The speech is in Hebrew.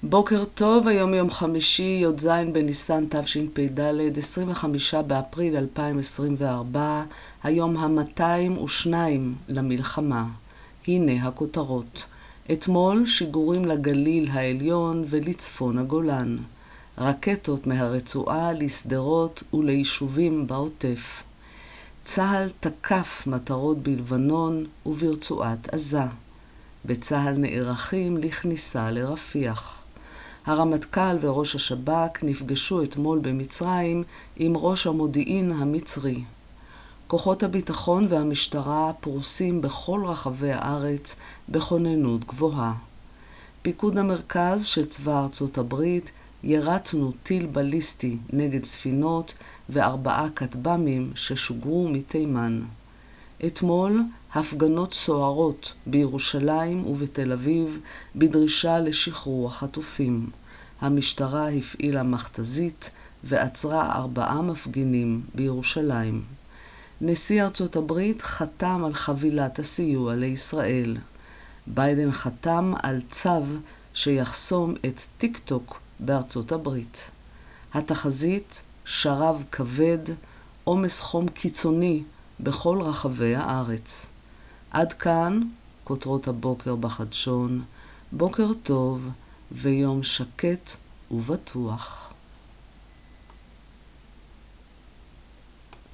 בוקר טוב, היום יום חמישי, י"ז בניסן תשפ"ד, 25 באפריל 2024, היום ה-202 למלחמה. הנה הכותרות. אתמול שיגורים לגליל העליון ולצפון הגולן. רקטות מהרצועה לשדרות וליישובים בעוטף. צה"ל תקף מטרות בלבנון וברצועת עזה. בצה"ל נערכים לכניסה לרפיח. הרמטכ"ל וראש השב"כ נפגשו אתמול במצרים עם ראש המודיעין המצרי. כוחות הביטחון והמשטרה פרוסים בכל רחבי הארץ בכוננות גבוהה. פיקוד המרכז של צבא ארצות הברית ירתנו טיל בליסטי נגד ספינות ו4 כטב"מים ששוגרו מתימן. אתמול הפגנות סוערות בירושלים ובתל אביב בדרישה לשחרור החטופים. המשטרה הפעילה מכתזית ועצרה 4 מפגינים בירושלים. נשיא ארצות הברית חתם על חבילת הסיוע לישראל. ביידן חתם על צו שיחסום את טיק טוק בארצות הברית. התחזית שרב כבד, עומס חום קיצוני בכל רחבי הארץ. עד כאן כותרות הבוקר בחדשון. בוקר טוב ויום שקט ובטוח.